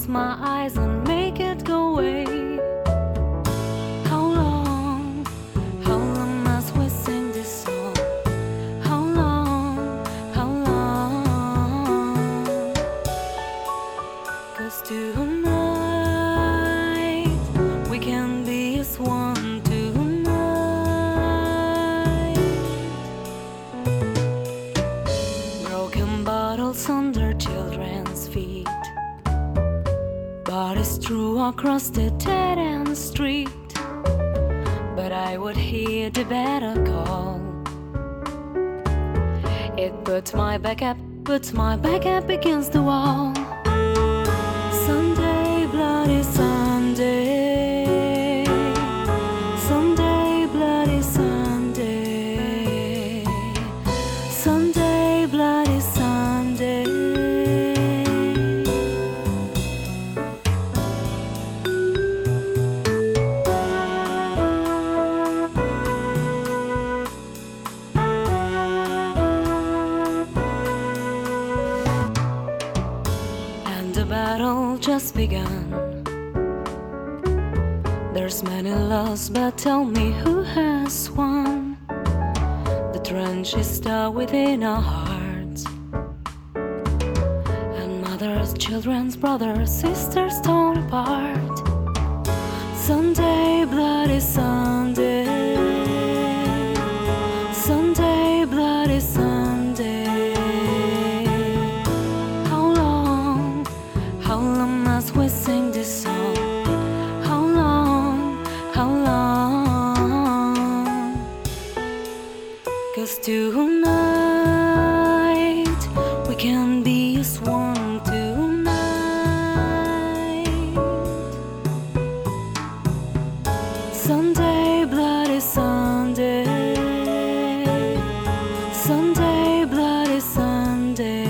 close my eyes and make it go away. How long must we sing this song? How long? 'Cause tonight we can be as one tonight. Broken bottles under children's feet, bodies threw across the dead-end street. But I would hear the better call. It puts my back up against the wall. Sunday, bloody Sunday. Sunday, bloody Sunday. Sunday, bloody Sunday. The battle just begun. There's many lost, but tell me who has won. The trench is still within our hearts, and mothers, children's brothers, sisters torn apart. Sunday, bloody Sunday. Sunday, bloody Sunday. How long must we sing this song? How long? 'Cause tonight we can be as one tonight. Sunday, bloody Sunday. Sunday, bloody Sunday.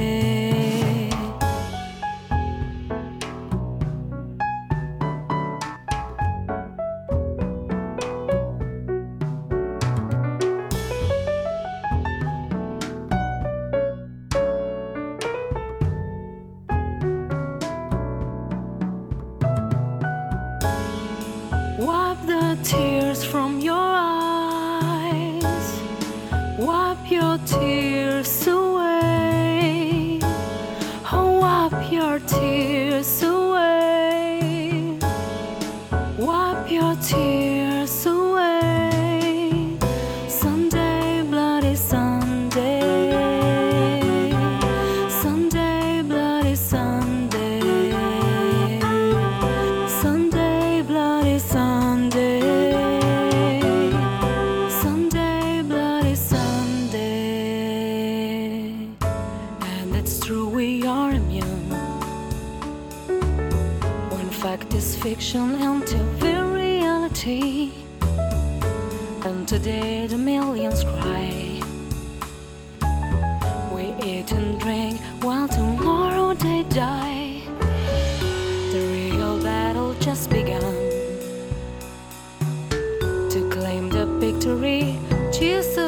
Wipe the tears from your eyes. Wipe your tears away. Oh, wipe your tears away. Wipe your tears away. Sunday, bloody Sunday. Sunday, bloody Sunday. Sunday, bloody Sunday. Sunday, bloody Sunday. And it's true, we are immune when fact is fiction and TV reality. And today the millions cry. We eat and drink while tomorrow they die. The real battle just begun. To claim the victory, Jesus